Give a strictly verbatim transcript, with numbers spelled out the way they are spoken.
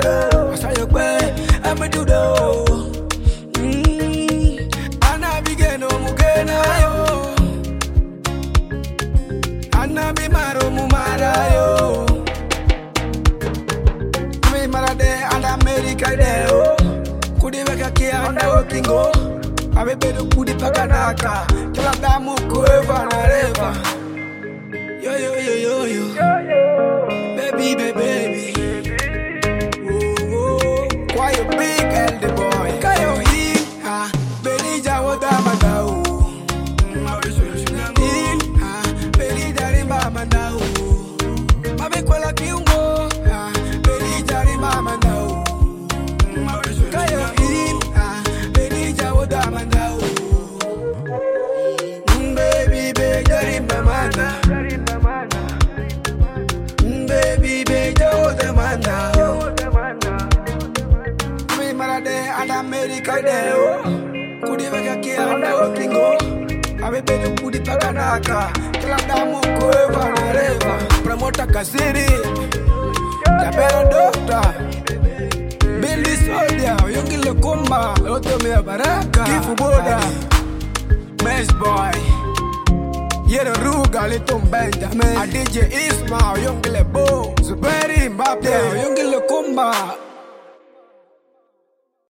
do. I saw you play, I'm a do do. Anna begin no mugena yo. Anna be maro mumara yo. Me marade and America deo. Kudi weka kia anda wakingo. Abe bedo kudi pakanaka. Kila damu kueva na reva. Yo yo yo yo yo. Baby baby baby. Oh oh. Why you big elder boy? Kayo in ha. Beli jawo damandao. In ha. Beli dari mamandao. Mabe kwela kiungo ha. Beli dari mamandao. Kayo in ha. Beli jawo damandao. Baby baby dari mamanda. Baby baby jawo damanda. Me marade and America deo. Kudi weka kia anda wakingo. Abe bedo kudi pakanaka. Kila damu kueva na reva. Promoter Kasiri. Japera doctor. Billy Soldier. Yongi Lekumba. Loto mea baraka. Kifu Boda. Best boy. Yero Ruga Little Benjamin. A D J Ismail. Yongi Lebo. Zuberi Mbappe. Yongi Lekumba.